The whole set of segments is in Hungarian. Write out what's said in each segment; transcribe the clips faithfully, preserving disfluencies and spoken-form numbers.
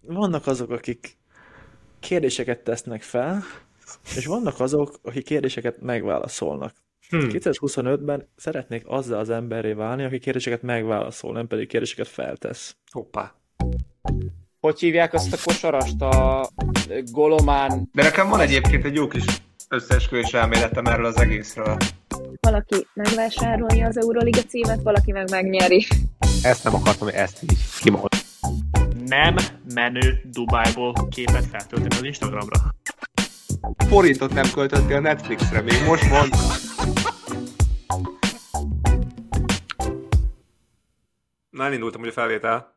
vannak azok, akik kérdéseket tesznek fel, és vannak azok, akik kérdéseket megválaszolnak. Hm. kétezer-huszonötben szeretnék azzal az emberré válni, aki kérdéseket megválaszol, nem pedig kérdéseket feltesz. Hoppá. Hogy hívják azt a kosarast? A Golomán... De nekem van egyébként egy jó kis összeesküvés elméletem erről az egészről. Valaki megvásárolja az Euroliga címet, valaki meg megnyeri. Ezt nem akartam, ezt így kimond. Nem menő Dubájból képet feltölteni az Instagramra. Forintot nem költöttél a Netflixre, még most mond. Na, elindultam, hogy a felvétel.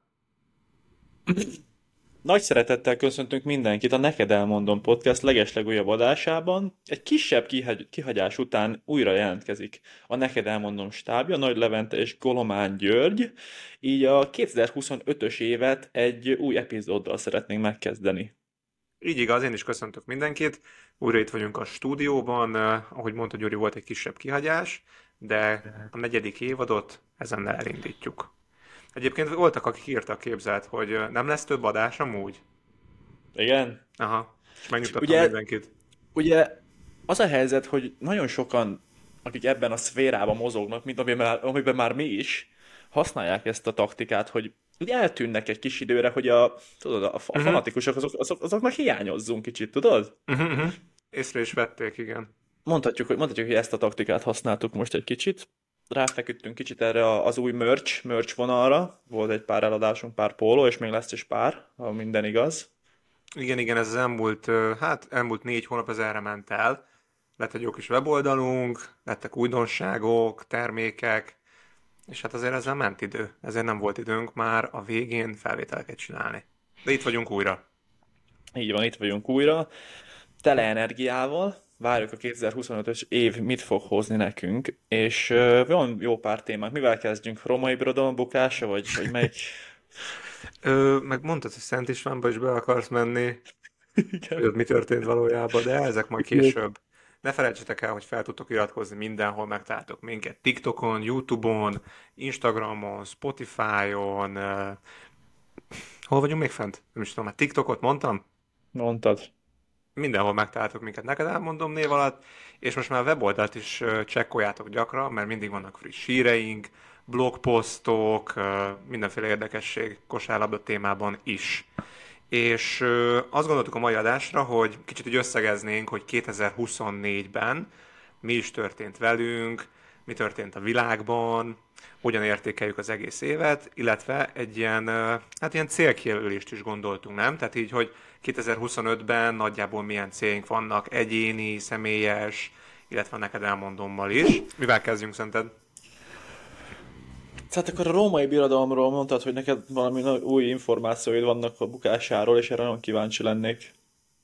Nagy szeretettel köszöntünk mindenkit a Neked Elmondom Podcast legeslegújabb adásában. Egy kisebb kihagy- kihagyás után újra jelentkezik a Neked Elmondom stábja, Nagy Levente és Golomán György. Így a kétezer-huszonötös évet egy új epizóddal szeretnénk megkezdeni. Így igaz, én is köszöntök mindenkit. Újra itt vagyunk a stúdióban. Eh, ahogy mondta Gyuri, volt egy kisebb kihagyás, de a negyedik évadot ezennel elindítjuk. Egyébként voltak, akik írtak, képzelt, hogy eh, nem lesz több adás amúgy. Igen? Aha, és megnyugtattam Ugye- mindenkit. Ugye az a helyzet, hogy nagyon sokan, akik ebben a szférában mozognak, mint amiben, amiben már mi is, használják ezt a taktikát, hogy ugye eltűnnek egy kis időre, hogy a, tudod, a, fa- a Mhm. fanatikusok azok, azok, azoknak hiányozzunk kicsit, tudod? Uh-huh, uh-huh. Észre is vették, igen. Mondhatjuk, hogy, mondhatjuk, hogy ezt a taktikát használtuk most egy kicsit. Ráfeküdtünk kicsit erre a- az új merch, merch vonalra. Volt egy pár eladásunk, pár póló, és még lesz is pár, ha minden igaz. Igen, igen, ez az elmúlt, ö, hát elmúlt négy hónap ez erre ment el. Lett egy jó kis weboldalunk, lettek újdonságok, termékek, és hát azért ezzel ment idő. Ezért nem volt időnk már a végén felvételeket csinálni. De itt vagyunk újra. Így van, itt vagyunk újra, tele energiával, várjuk a kétezer-huszonötös év mit fog hozni nekünk, és uh, van jó pár témánk. Mivel kezdjünk? Római Birodalom bukása, vagy, vagy melyik? Ö, meg mondtad, hogy Szent Istvánba is be akarsz menni, hogy Igen. ott mi történt valójában, de ezek majd később. Ne felejtsetek el, hogy fel tudtok iratkozni mindenhol, megtaláltok minket TikTokon, YouTube-on, Instagramon, Spotify-on. ö, Hol vagyunk még fent? Nem is tudom, hát TikTokot mondtam? Mondtad. Mindenhol megtaláltok minket, neked elmondom név alatt, és most már a weboldalt is ö, csekkoljátok gyakran, mert mindig vannak friss híreink, blogposztok, ö, mindenféle érdekesség kosárlabda témában is. És ö, azt gondoltuk a mai adásra, hogy kicsit így összegeznénk, hogy kétezer-huszonnégyben mi is történt velünk, mi történt a világban, hogyan értékeljük az egész évet, illetve egy ilyen, ö, hát ilyen célkijelölést is gondoltunk, nem? Tehát így, hogy kétezer-huszonötben nagyjából milyen céljaink vannak, egyéni, személyes, illetve neked elmondommal is. Mivel kezdjünk szerinted? Hát akkor a római birodalomról mondtad, hogy neked valami nagy új információid vannak a bukásáról, és erre nagyon kíváncsi lennék.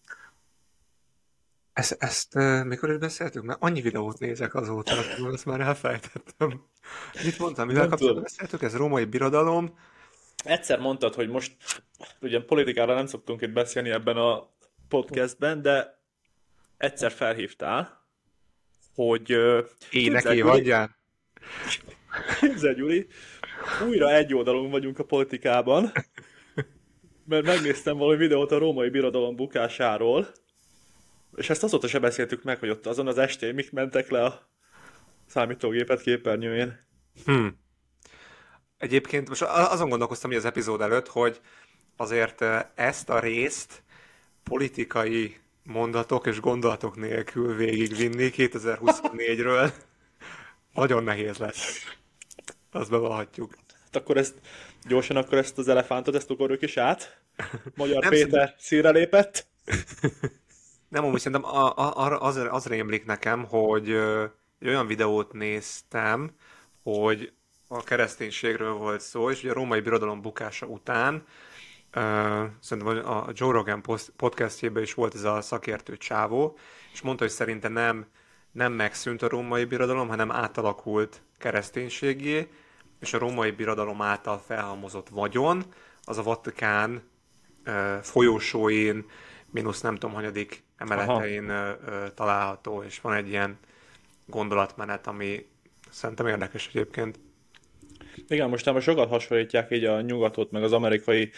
Ezt, ezt uh, mikor is beszéltük? Mert annyi videót nézek azóta, hogy azt már elfelejtettem. Mit mondtam? Mivel Nem kapcsolatban tudom. beszéltük? Ez római birodalom. Egyszer mondtad, hogy most, ugye politikára nem szoktunk itt beszélni ebben a podcastben, de egyszer felhívtál, hogy ö, Ének képzeld, Gyuri, évadján. képzeld, Gyuri, újra egy oldalon vagyunk a politikában, mert megnéztem valami videót a római birodalom bukásáról, és ezt azóta se beszéltük meg, hogy ott azon az estén mik mentek le a számítógépet képernyőjén. Hm. Egyébként most a- azon gondolkoztam így az epizód előtt, hogy azért eh, ezt a részt politikai mondatok és gondolatok nélkül végigvinni kétezer-huszonnégyről nagyon nehéz lesz. Azt bevallhatjuk. Hát akkor ezt, gyorsan akkor ezt az elefántot, ezt ugorjuk is át. Magyar Nem Péter színre lépett. Nem, amúgy szerintem a, a, arra az, az rémlik nekem, hogy ö, egy olyan videót néztem, hogy a kereszténységről volt szó, és ugye a római birodalom bukása után ö, szerintem a Joe Rogan post- podcastjében is volt ez a szakértő csávó, és mondta, hogy szerinte nem, nem megszűnt a római birodalom, hanem átalakult kereszténységé, és a római birodalom által felhalmozott vagyon, az a Vatikán ö, folyósóin, mínusz nem tudom, hanyadik emeletein ö, ö, található, és van egy ilyen gondolatmenet, ami szerintem érdekes egyébként. Igen, most már sokat hasonlítják így a nyugatot, meg az amerikai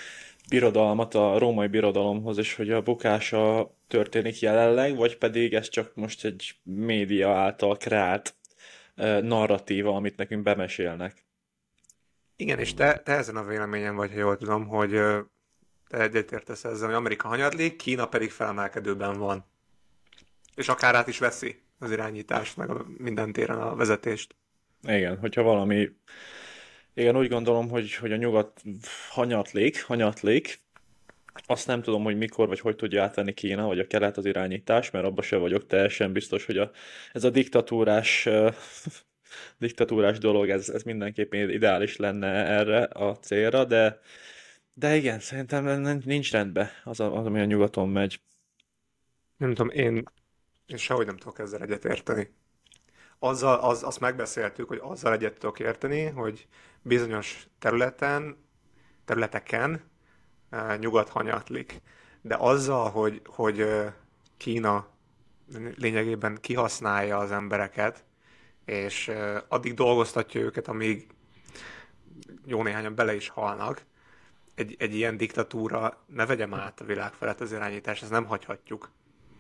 birodalmat a római birodalomhoz, és hogy a bukása történik jelenleg, vagy pedig ez csak most egy média által kreált uh, narratíva, amit nekünk bemesélnek. Igen, és te, te ezen a véleményen vagy, ha jól tudom, hogy ö, te egyetértesz ezzel, hogy Amerika hanyatlik, Kína pedig felemelkedőben van. És akár át is veszi az irányítást, meg a minden téren a vezetést. Igen, hogyha valami... Igen, úgy gondolom, hogy, hogy a nyugat hanyatlik, hanyatlik. Azt nem tudom, hogy mikor vagy hogy tudja átvenni Kína, vagy a kelet az irányítás, mert abban se vagyok teljesen biztos, hogy a, ez a diktatúrás, uh, diktatúrás dolog, ez, ez mindenképpen ideális lenne erre a célra, de, de igen, szerintem nincs rendben az, az, ami a nyugaton megy. Nem tudom, én, én sehogy nem tudok ezzel egyetérteni. Azzal, az, azt megbeszéltük, hogy azzal egyet tudok érteni, hogy bizonyos területen, területeken uh, nyugat hanyatlik. De azzal, hogy, hogy uh, Kína lényegében kihasználja az embereket, és uh, addig dolgoztatja őket, amíg jó néhányan bele is halnak, egy, egy ilyen diktatúra ne vegyem át a világ felett az irányítást, ezt nem hagyhatjuk.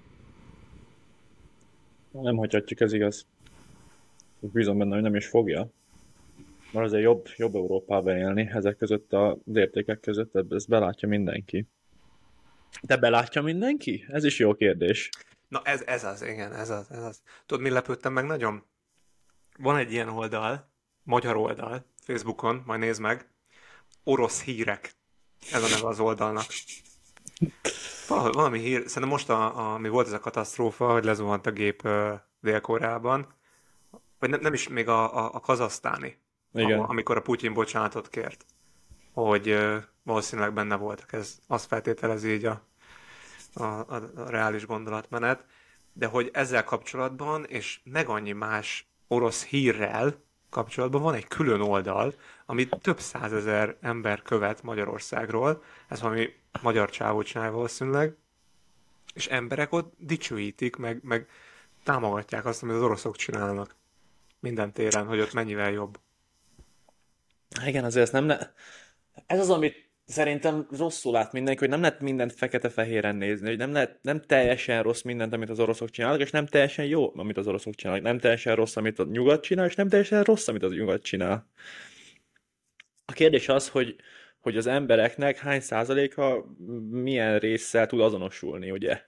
Nem hagyhatjuk, ez igaz. Bízom benne, hogy nem is fogja. Mert azért jobb, jobb Európában élni, ezek között az értékek között, ezt belátja mindenki. De belátja mindenki? Ez is jó kérdés. Na ez, ez az, igen, ez az, ez az. Tudod, mi lepődtem meg nagyon? Van egy ilyen oldal, magyar oldal, Facebookon, majd nézd meg, orosz hírek. Ez a neve az oldalnak. Valami, valami hír, szerintem most, a, a, ami volt ez a katasztrófa, hogy lezuhant a gép uh, Dél-Koreában, vagy nem, nem is még a, a, a kazahsztáni, ahol, amikor a Putyin bocsánatot kért, hogy uh, valószínűleg benne voltak. Ez azt feltételezi így a, a, a, a reális gondolatmenet, de hogy ezzel kapcsolatban, és meg annyi más orosz hírrel kapcsolatban van egy külön oldal, amit több százezer ember követ Magyarországról, ez valami magyar csávó csinálja valószínűleg, és emberek ott dicsőítik, meg, meg támogatják azt, amit az oroszok csinálnak minden téren, hogy ott mennyivel jobb. Igen, azért ez nem le... Ez az, amit szerintem rosszul lát mindenki, hogy nem lehet mindent fekete-fehéren nézni, hogy nem lehet, nem teljesen rossz mindent, amit az oroszok csinálnak, és nem teljesen jó, amit az oroszok csinálnak, nem teljesen rossz, amit a nyugat csinál, és nem teljesen rossz, amit az nyugat csinál. A kérdés az, hogy, hogy az embereknek hány százaléka milyen résszel tud azonosulni, ugye?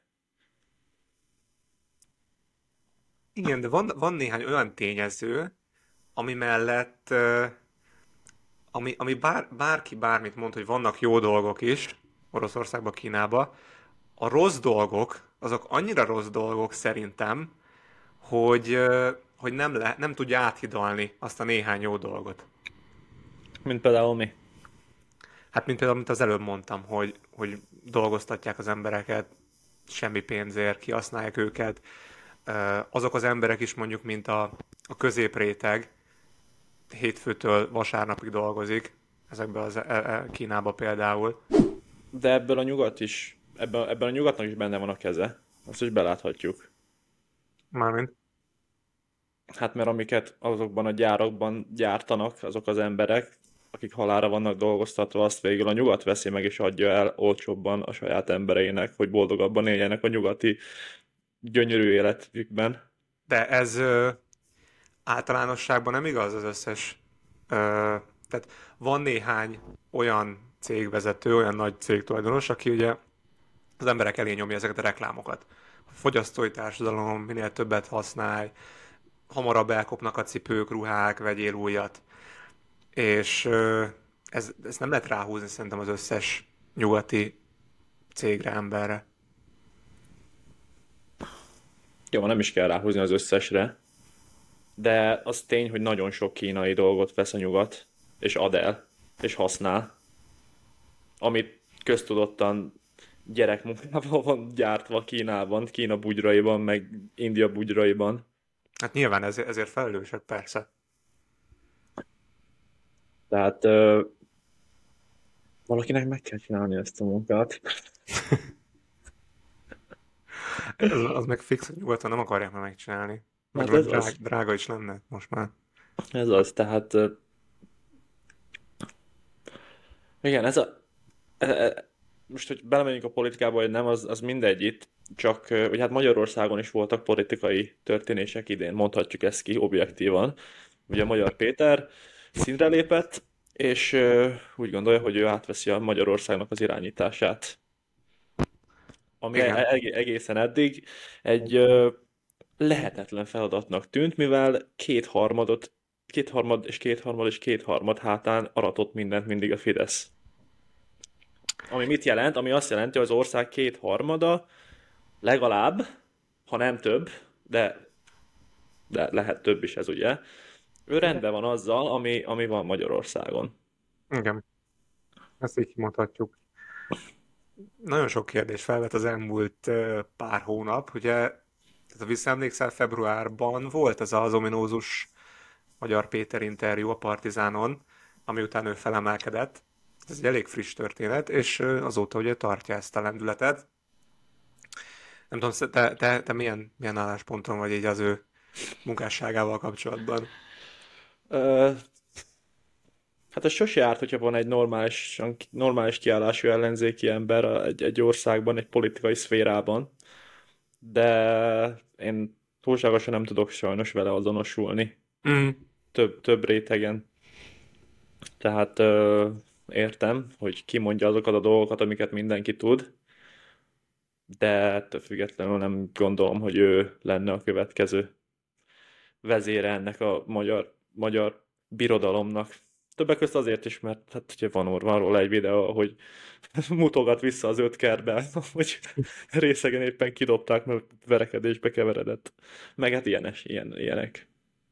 Igen, de van, van néhány olyan tényező, ami mellett, uh, ami, ami bár, bárki bármit mond, hogy vannak jó dolgok is, Oroszországban, Kínában, a rossz dolgok, azok annyira rossz dolgok szerintem, hogy, uh, hogy nem, le, nem tudja áthidalni azt a néhány jó dolgot. Mint például mi? Hát, mint például, amit az előbb mondtam, hogy, hogy dolgoztatják az embereket semmi pénzért, kihasználják őket. Azok az emberek is mondjuk, mint a, a középréteg, hétfőtől vasárnapig dolgozik, ezekben az e, e, Kínában például. De ebből a nyugat is, ebben, ebben a nyugatnak is benne van a keze. Azt is beláthatjuk. Mármint? Hát mert amiket azokban a gyárakban gyártanak azok az emberek, akik halálra vannak dolgoztatva, azt végül a nyugat veszi meg és adja el olcsóbban a saját embereinek, hogy boldogabban éljenek a nyugati gyönyörű életükben. De ez ö, általánosságban nem igaz az összes. Ö, tehát van néhány olyan cégvezető, olyan nagy cégtulajdonos, aki ugye az emberek elé nyomja ezeket a reklámokat. A fogyasztói társadalom minél többet használj, hamarabb elkopnak a cipők, ruhák, vegyél újat. És ö, ez, ez nem lehet ráhúzni szerintem az összes nyugati cégre, emberre. Jó, nem is kell ráhúzni az összesre, de az tény, hogy nagyon sok kínai dolgot vesz a nyugat, és ad el, és használ, amit köztudottan gyerekmunkával van gyártva Kínában, Kína bugyraiban, meg India bugyraiban. Hát nyilván ezért, ezért felelősek, persze. Tehát ö, valakinek meg kell csinálni ezt a munkát. Ez, az meg fix, hogy nyugaton nem akarják már megcsinálni. Meg Hát ez drága, az. drága is lenne most már. Ez az, tehát ö, igen, ez a, e- e- most, hogy belemegyünk a politikába, vagy nem, az, az mindegy itt, csak hogy hát Magyarországon is voltak politikai történések idén, mondhatjuk ezt ki objektívan. Ugye Magyar Péter színre lépett, és uh, úgy gondolja, hogy ő átveszi a Magyarországnak az irányítását. Ami eg- egészen eddig egy uh, lehetetlen feladatnak tűnt, mivel kétharmadot, kétharmad és kétharmad és kétharmad hátán aratott mindent mindig a Fidesz. Ami mit jelent? Ami azt jelenti, hogy az ország kétharmada legalább, ha nem több, de, de lehet több is ez ugye, ő rendben van azzal, ami, ami van Magyarországon. Igen, ezt így mondhatjuk. Nagyon sok kérdés felvet az elmúlt uh, pár hónap. Ugye, tehát ha visszaemlékszel, februárban volt ez az ominózus Magyar Péter interjú a Partizánon, ami után ő felemelkedett. Ez egy elég friss történet, és uh, azóta ugye tartja ezt a lendületet. Nem tudom, te, te, te milyen, milyen állásponton vagy így az ő munkásságával kapcsolatban? Uh, hát ez sose árt, hogyha van egy normális, normális kiállású ellenzéki ember egy, egy országban, egy politikai szférában, de én túlságosan nem tudok sajnos vele azonosulni. Mm. Több, több rétegen. Tehát uh, értem, hogy ki mondja azokat a dolgokat, amiket mindenki tud, de ettől függetlenül nem gondolom, hogy ő lenne a következő vezére ennek a magyar, magyar birodalomnak. Többek között azért is, mert hát ugye van, van róla egy videó, hogy mutogat vissza az öt kertbe, hogy részegen éppen kidobták, mert verekedésbe keveredett. Meg hát ilyenes, ilyen, ilyenek.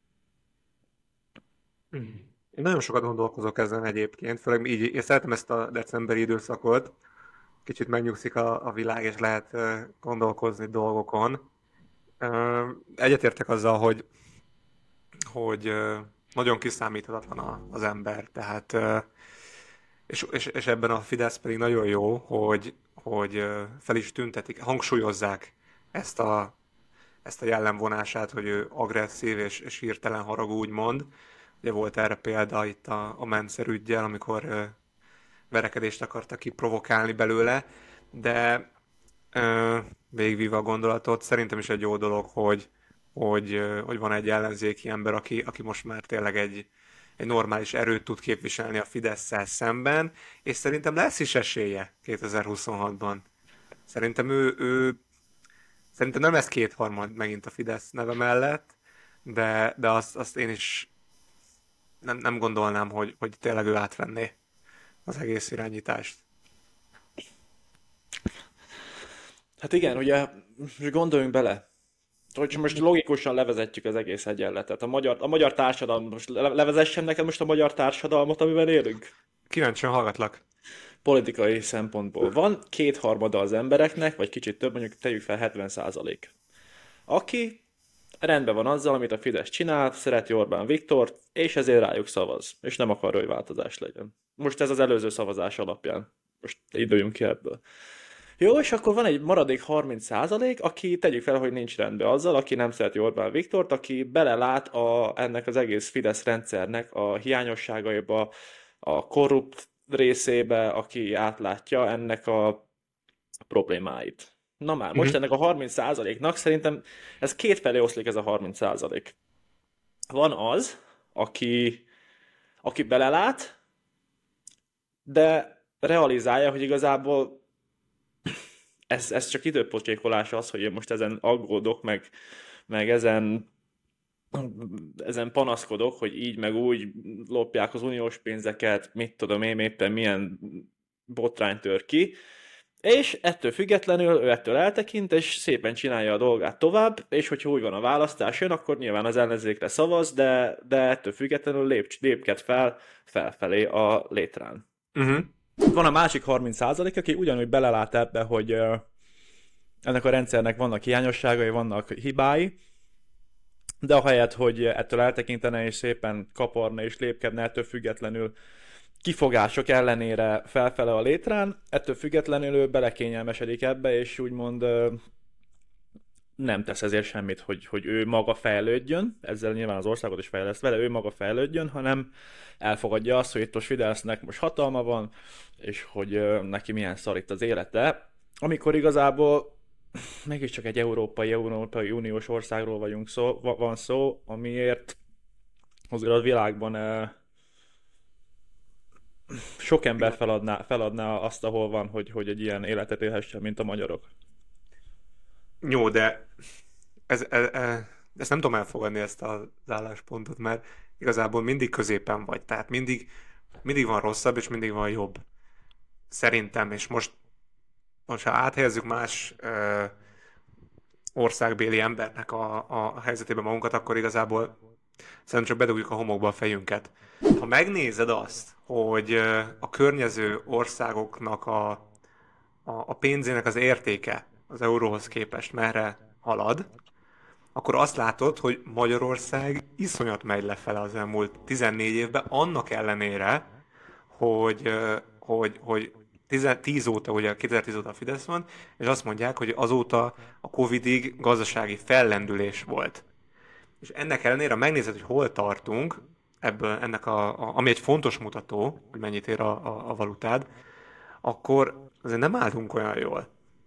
Én nagyon sokat gondolkozok ezen egyébként, főleg így, én szeretem ezt a decemberi időszakot, kicsit megnyugszik a, a világ, és lehet uh, gondolkozni dolgokon. Uh, egyetértek azzal, hogy, hogy uh, nagyon kiszámíthatatlan a, az ember, tehát uh, és, és, és ebben a Fidesz pedig nagyon jó, hogy, hogy uh, fel is tüntetik, hangsúlyozzák ezt a, ezt a jellemvonását, hogy ő agresszív és, és hirtelen haragú, úgymond. Ugye volt erre példa itt a, a Mencer üggyel, amikor uh, verekedést akartak kiprovokálni belőle, de uh, végigvíve a gondolatot, szerintem is egy jó dolog, hogy, hogy, uh, hogy van egy ellenzéki ember, aki, aki most már tényleg egy, egy normális erőt tud képviselni a Fidesszel szemben, és szerintem lesz is esélye kétezer-huszonhatban. Szerintem ő, ő szerintem nem lesz kétharmad megint a Fidesz neve mellett, de, de azt, azt én is nem, nem gondolnám, hogy, hogy tényleg ő átvenné az egész irányítást. Hát igen, ugye most gondoljunk bele, hogy most logikusan levezetjük az egész egyenletet. A magyar, a magyar társadalom, most levezessem neked most a magyar társadalmat, amiben élünk? Kíváncsian hallgatlak. Politikai szempontból van kétharmada az embereknek, vagy kicsit több, mondjuk tegyük fel hetven százalék. Aki rendben van azzal, amit a Fidesz csinál, szereti Orbán Viktort, és ezért rájuk szavaz, és nem akar, hogy változás legyen. Most ez az előző szavazás alapján. Most induljunk ki ebből. Jó, és akkor van egy maradék harminc százalék, aki tegyük fel, hogy nincs rendben azzal, aki nem szereti Orbán Viktort, aki belelát a, ennek az egész Fidesz rendszernek a hiányosságaiba, a korrupt részébe, aki átlátja ennek a problémáit. Na már, most ennek a harminc százaléknak szerintem ez kétfelé oszlik ez a harminc százalék. Van az, aki, aki belelát, de realizálja, hogy igazából ez, ez csak időpocsékolás az, hogy én most ezen aggódok, meg, meg ezen, ezen panaszkodok, hogy így meg úgy lopják az uniós pénzeket, mit tudom én, éppen milyen botrány tör ki, és ettől függetlenül ő ettől eltekint, és szépen csinálja a dolgát tovább, és hogyha úgy van a választás jön, akkor nyilván az ellenzékre szavaz, de, de ettől függetlenül lép, lépked fel felfelé a létrán. Uh-huh. Van a másik harminc százalék, aki ugyanúgy belelát ebbe, hogy uh, ennek a rendszernek vannak hiányosságai, vannak hibái, de ahelyett, hogy ettől eltekintene és szépen kaparna és lépkedne ettől függetlenül kifogások ellenére felfele a létrán, ettől függetlenül ő belekényelmesedik ebbe, és úgymond uh, nem tesz ezért semmit, hogy, hogy ő maga fejlődjön, ezzel nyilván az országot is fejleszt vele, ő maga fejlődjön, hanem elfogadja azt, hogy itt most Fidesznek most hatalma van, és hogy ö, neki milyen szar itt az élete, amikor igazából mégiscsak egy európai, európai uniós országról vagyunk szó, van szó, amiért azért a világban ö, sok ember feladná, feladná azt, ahol van, hogy, hogy egy ilyen életet élhessen, mint a magyarok. Jó, de ez, ez, ez, ezt nem tudom elfogadni, ezt az álláspontot, mert igazából mindig középen vagy, tehát mindig, mindig van rosszabb, és mindig van jobb. Szerintem, és most, most ha áthelyezzük más ö, országbéli embernek a, a helyzetében magunkat, akkor igazából szerintem csak bedugjuk a homokba a fejünket. Ha megnézed azt, hogy ö, a környező országoknak a, a, a pénzének az értéke az euróhoz képest merre halad, akkor azt látod, hogy Magyarország iszonyat megy lefele az elmúlt tizennégy évben, annak ellenére, hogy, hogy, hogy tíz óta, ugye kétezer-tíz óta a Fidesz van, és azt mondják, hogy azóta a Covidig gazdasági fellendülés volt. És ennek ellenére, ha megnézed, hogy hol tartunk, ebből, ennek a, a, ami egy fontos mutató, hogy mennyit ér a, a, a valutád, akkor azért nem állunk olyan jól.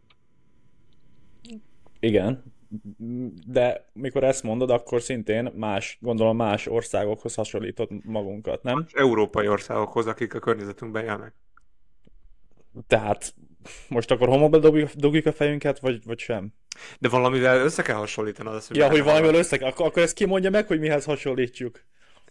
Igen, de mikor ezt mondod, akkor szintén más, gondolom más országokhoz hasonlított magunkat, nem? Európai országokhoz, akik a környezetünkben élnek. Tehát most akkor homokba dobjuk, dobjuk a fejünket, vagy, vagy sem? De valamivel össze kell hasonlítanod azt, hogy... Ja, hogy valamivel össze kell, akkor, akkor ezt ki mondja meg, hogy mihez hasonlítjuk?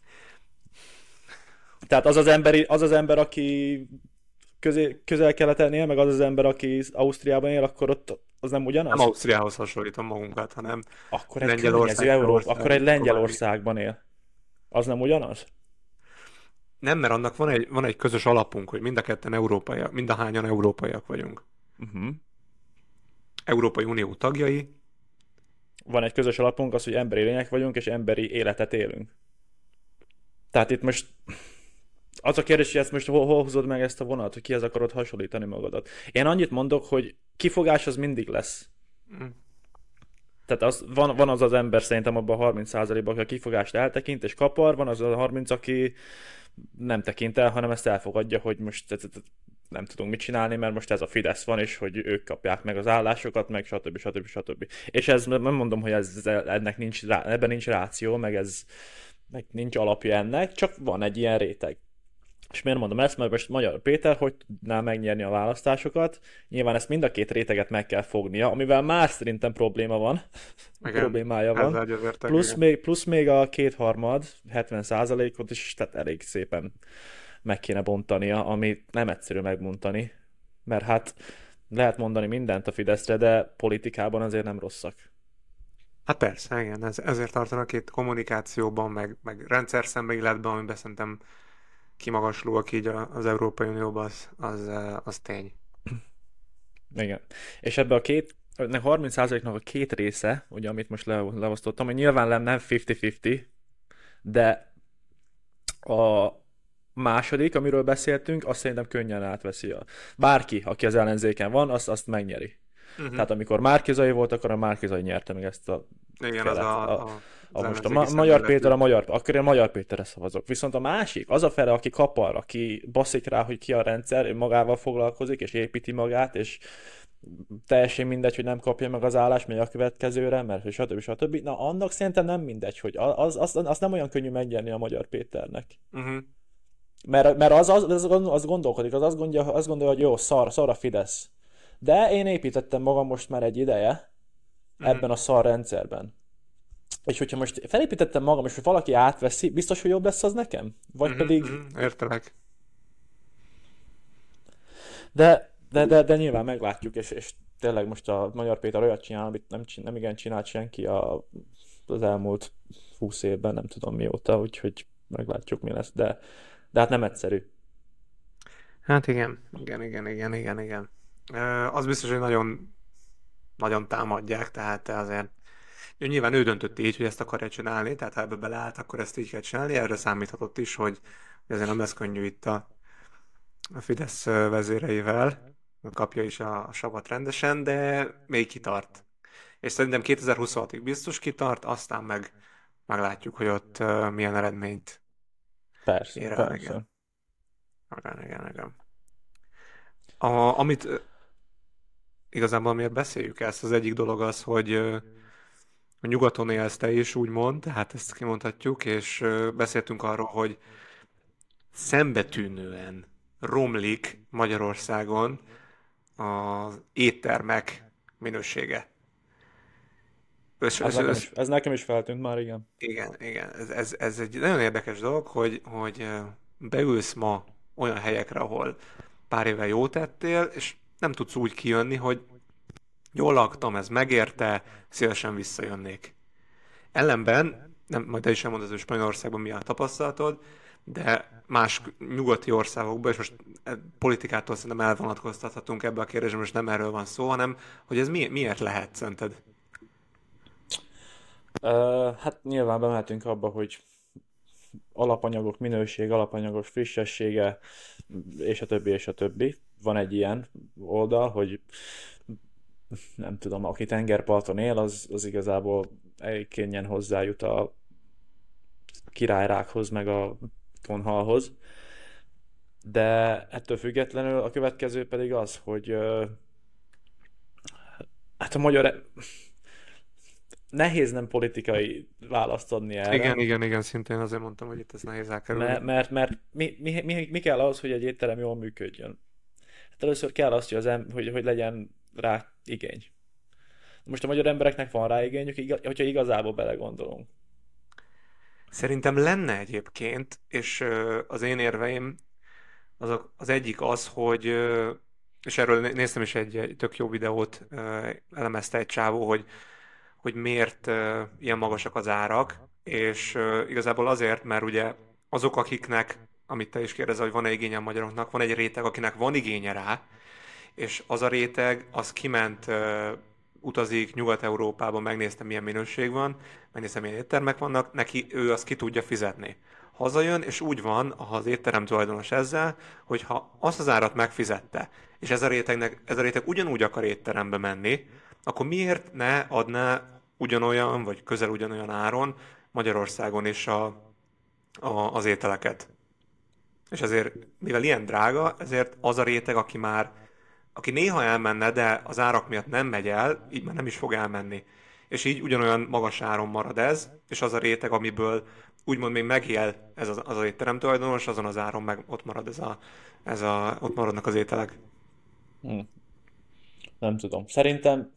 Tehát az az, emberi, az, az ember, aki közé, közel-keleten él, meg az az ember, aki Ausztriában él, akkor ott az nem ugyanaz? Nem Ausztriához hasonlítom magunkat, hanem akkor egy környező Európa, akkor egy Lengyelországban él. Az nem ugyanaz? Nem, mert annak van egy, van egy közös alapunk, hogy mind a ketten európaiak, mind a hányan európaiak vagyunk. Uh-huh. Európai Unió tagjai. Van egy közös alapunk, az, hogy emberi lények vagyunk, és emberi életet élünk. Tehát itt most az a kérdés, hogy ezt most hol, hol húzod meg ezt a vonalat, hogy kihez akarod hasonlítani magadat. Én annyit mondok, hogy kifogás az mindig lesz. Mm. Tehát az, van, van az az ember szerintem abban a harminc százalékban, aki a kifogást eltekint és kapar, van az a harminc, aki nem tekint el, hanem ezt elfogadja, hogy most nem tudunk mit csinálni, mert most ez a Fidesz van, és hogy ők kapják meg az állásokat, meg stb. stb. stb. És ez nem mondom, hogy ez, ennek nincs, ebben nincs ráció, meg ez meg nincs alapja ennek, csak van egy ilyen réteg. És miért mondom ezt? Mert most Magyar Péter hogy tudná megnyerni a választásokat? Nyilván ezt mind a két réteget meg kell fognia, amivel más szerintem probléma van. Igen, problémája van. Plusz még, plusz még a kétharmad, hetven százalékot is, tehát elég szépen meg kéne bontania, amit nem egyszerű megbontani. Mert hát lehet mondani mindent a Fideszre, de politikában azért nem rosszak. Hát persze, igen. Ez, ezért tartanak itt kommunikációban, meg, meg rendszer szemléletben, amiben szerintem kimagaslóak így az Európai Unióban, az, az, az tény. Igen. És ebbe a két, a harminc százaléknak a két része, ugye, amit most le, leosztottam, hogy nyilván nem fifty-fifty, de a második, amiről beszéltünk, azt szerintem könnyen átveszi a... Bárki, aki az ellenzéken van, azt, azt megnyeri. Uh-huh. Tehát amikor Márki-Zay volt, akkor a Márki-Zay nyerte meg ezt a... Igen, az a... a... a... A most a Ma- Magyar Péter a Magyar, akkor én Magyar Péterre szavazok. Viszont a másik, az a fele, aki kapar, aki baszik rá, hogy ki a rendszer, ő magával foglalkozik, és építi magát, és teljesen mindegy, hogy nem kapja meg az állást, megy a következőre, mert stb. stb. Na, annak szerintem nem mindegy, hogy az, az, az nem olyan könnyű megnyerni a Magyar Péternek. Uh-huh. Mert, mert az, az, az, az gondolkodik, az azt gondolja, azt gondolja, hogy jó, szar, szar a Fidesz. De én építettem magam most már egy ideje uh-huh. ebben a szar rendszerben. És hogyha most felépítettem magam, és hogy valaki átveszi, biztos, hogy jobb lesz az nekem? Vagy mm-hmm, pedig... Értelek. De, de, de, de nyilván meglátjuk, és, és tényleg most a Magyar Péter olyat csinál, amit nem, nem igen csinált senki a, az elmúlt húsz évben, nem tudom mióta, úgyhogy meglátjuk, mi lesz, de, de hát nem egyszerű. Hát igen, igen, igen, igen, igen, igen. Uh, az biztos, hogy nagyon, nagyon támadják, tehát azért ő nyilván ő döntött így, hogy ezt akarja csinálni, tehát ha ebbe beleállt, akkor ezt így kell csinálni. Erre számíthatott is, hogy ezért nem lesz könnyű itt a, a Fidesz vezéreivel, kapja is a, a savat rendesen, de még kitart. és szerintem kétezer-huszonhatig biztos kitart, aztán meg meglátjuk, hogy ott uh, milyen eredményt Persze, ér el, persze. igen. Igen, igen, igen. A, amit uh, igazából miért beszéljük ezt, az egyik dolog az, hogy uh, a nyugaton élsz te is, úgymond, tehát ezt kimondhatjuk, és uh, beszéltünk arról, hogy szembetűnően romlik Magyarországon az éttermek minősége. És, Ez ez, nekem ez, is, ez nekem is feltűnt már, igen. igen, igen, ez, ez, ez egy nagyon érdekes dolog, hogy, hogy ö, beülsz ma olyan helyekre, ahol pár éve jót tettél, és nem tudsz úgy kijönni, hogy jól laktam, ez megérte, szívesen visszajönnék. Ellenben, nem, majd te is elmondod, hogy Spanyolországban mi a tapasztalatod, de más nyugati országokban, és most e- politikától szerintem elvonatkoztathatunk ebbe a kérdésbe, most nem erről van szó, hanem hogy ez mi, miért lehet, szerinted? Uh, hát nyilván bemehetünk abba, hogy alapanyagok minőség, alapanyagok frissessége, és a többi, és a többi. Van egy ilyen oldal, hogy nem tudom, aki tengerparton él, az, az igazából elég könnyen hozzájut a királyrákhoz, meg a tonhalhoz. De ettől függetlenül a következő pedig az, hogy ö, hát a magyar... Nehéz nem politikai választ adni erre. Igen, igen, igen, szintén azért mondtam, hogy itt ez nehéz elkerülni. Mert, mert, mert mi, mi, mi, mi kell ahhoz, hogy egy étterem jól működjön? Hát először kell azt, hogy, az em, hogy, hogy legyen rá igény. Most a magyar embereknek van rá igényük, igaz, hogyha igazából belegondolunk. Szerintem lenne egyébként, és ö, az én érveim azok, az egyik az, hogy, ö, és erről né- néztem is egy, egy tök jó videót, ö, elemezte egy csávó, hogy, hogy miért ö, ilyen magasak az árak, és ö, igazából azért, mert ugye azok, akiknek, amit te is kérdezel, hogy van-e igénye a magyaroknak, van egy réteg, akinek van igénye rá, és az a réteg, az kiment, ö, utazik Nyugat-Európába, megnézte, milyen minőség van, megnézte, milyen éttermek vannak, neki ő azt ki tudja fizetni. Hazajön, és úgy van az étterem tulajdonos ezzel, hogy ha azt az árat megfizette, és ez a rétegnek, ez a réteg ugyanúgy akar étterembe menni, akkor miért ne adná ugyanolyan, vagy közel ugyanolyan áron Magyarországon is a, a, az ételeket? És ezért, mivel ilyen drága, ezért az a réteg, aki már, aki néha elmenne, de az árak miatt nem megy el, így már nem is fog elmenni. És így ugyanolyan magas áron marad ez, és az a réteg, amiből úgymond még megél ez az, az az étterem tulajdonos, azon az áron meg ott marad ez a, ez a, ott maradnak az ételek. Hm. Nem tudom. Szerintem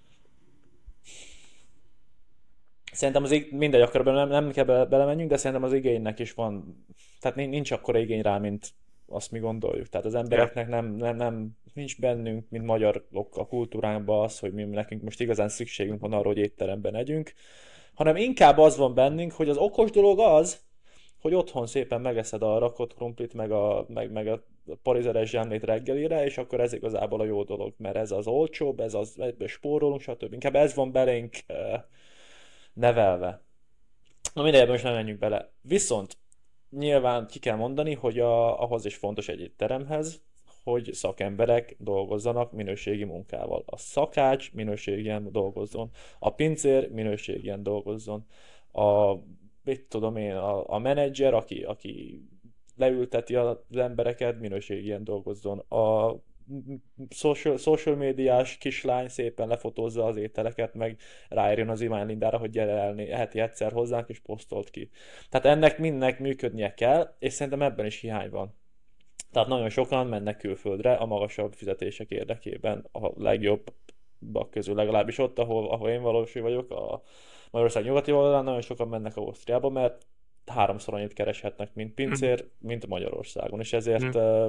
Szerintem az ig- mindegy, akkor nem, nem kell bele, belemenjünk, de szerintem az igénynek is van, tehát nincs, nincs akkora igény rá, mint azt mi gondoljuk. Tehát az embereknek nem, nem, nem nincs bennünk, mint magyarok a kultúránkban az, hogy mi nekünk most igazán szükségünk van arra, hogy étteremben együnk, hanem inkább az van bennünk, hogy az okos dolog az, hogy otthon szépen megeszed a rakott krumplit, meg a, meg, meg a parizeres zsámlét reggelire, és akkor ez igazából a jó dolog, mert ez az olcsóbb, ez az, ebből spórolunk, stb. Inkább ez van belénk eh, nevelve. Na mindegy, most nem menjünk bele. Viszont nyilván ki kell mondani, hogy a, ahhoz is fontos egy étteremhez, hogy szakemberek dolgozzanak minőségi munkával. A szakács minőségien dolgozzon, a pincér minőségien dolgozzon, a, mit tudom én, a, a menedzser, aki, aki leülteti az embereket, minőségien dolgozzon. A social, social médiás kislány szépen lefotózza az ételeket, meg ráírjon az Iván Lindára, hogy gyere el heti egyszer hozzánk, és posztolt ki. Tehát ennek mindnek működnie kell, és szerintem ebben is hiány van. Tehát nagyon sokan mennek külföldre a magasabb fizetések érdekében, a legjobbak közül, legalábbis ott, ahol, ahol én valósul vagyok, a Magyarország nyugati oldalán nagyon sokan mennek Ausztriába, mert háromszor annyit kereshetnek, mint pincér, mint Magyarországon, és ezért Mm.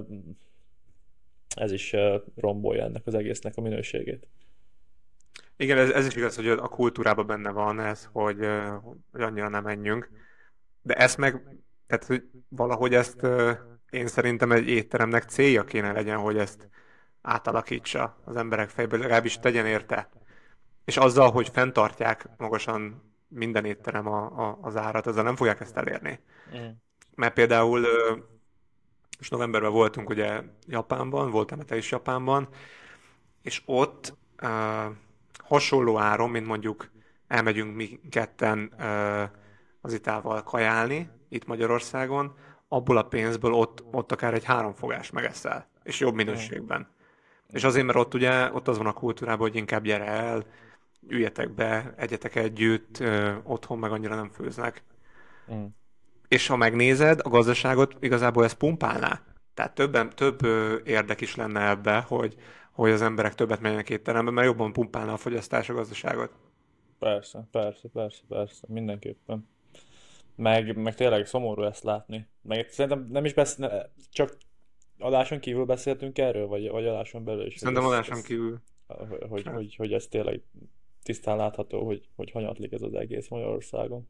ez is rombolja ennek az egésznek a minőségét. Igen, ez, ez is igaz, hogy a kultúrában benne van ez, hogy, ö, hogy annyira nem menjünk. De ezt meg, tehát hogy valahogy ezt ö, én szerintem egy étteremnek célja kéne legyen, hogy ezt átalakítsa az emberek fejében, legalábbis tegyen érte. És azzal, hogy fenntartják magasan minden étterem a, a, az árat, azzal nem fogják ezt elérni. Mm. Mert például ö, most novemberben voltunk ugye Japánban, voltam te is Japánban, és ott uh, hasonló áron, mint mondjuk elmegyünk mi ketten ö, az itával kajálni, itt Magyarországon, abból a pénzből ott, ott akár egy háromfogást megeszel, és jobb minőségben. És azért, mert ott ugye, ott az van a kultúrában, hogy inkább gyere el, üljetek be, egyetek együtt, ö, otthon meg annyira nem főznek. Mm. És ha megnézed, a gazdaságot igazából ez pumpálná. Tehát többen, több ö, érdek is lenne ebbe, hogy, hogy az emberek többet menjenek étterembe, mert jobban pumpálna a fogyasztás a gazdaságot. Persze, persze, persze, persze, mindenképpen. Meg, meg tényleg szomorú ezt látni. Meg szerintem nem is beszél, csak adáson kívül beszéltünk erről, vagy, vagy adáson belül is. hogy Szerintem ez- adáson ez- kívül. hogy, hogy, hogy, hogy ez tényleg tisztán látható, hogy, hogy hanyatlik ez az egész Magyarországon.